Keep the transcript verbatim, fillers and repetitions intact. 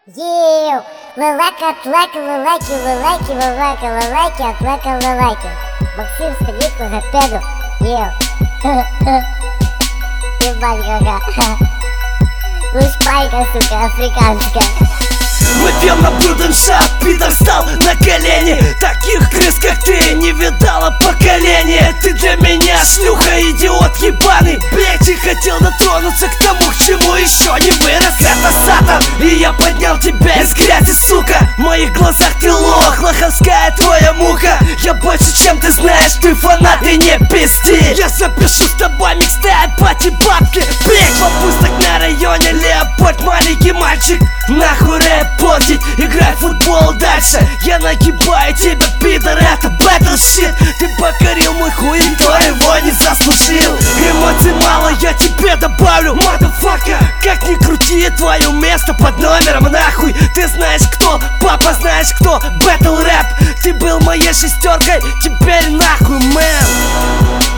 Еу, лалака, атлака, лалаки, лалаки, лалака, лалаки, атлака, лалаки. Максим, сходи к логопеду. Еу. Ебать какая. Лушпайка, сука, африканская. Мы пьем на Бруденшаф, пидор стал на колени. Таких крыс, как ты, не видала поколение. Ты для меня шлюха, идиот ебаный. Блять, и хотел дотронуться к тому, к чему еще не вырос. Это Сатан, и я поднял тебя из грязи, сука. В моих глазах ты лох, лоховская твоя муха. Я больше, чем ты знаешь, ты фанат и не пизди. Я запишу с тобой микстейп, пати бабки. Блять, попусток на районе, Леопольд, маленький мальчик. Нахуй рэп портить, играй в футбол дальше. Я нагибаю тебя, пидор, это battle shit. Ты покорил мой хуй, никто его не заслужил. Эмоций мало, я тебе добавлю, motherfucker. Как ни крути, твое место под номером, нахуй. Ты знаешь кто, папа знаешь кто, battle рэп. Ты был моей шестеркой, теперь нахуй, мэн.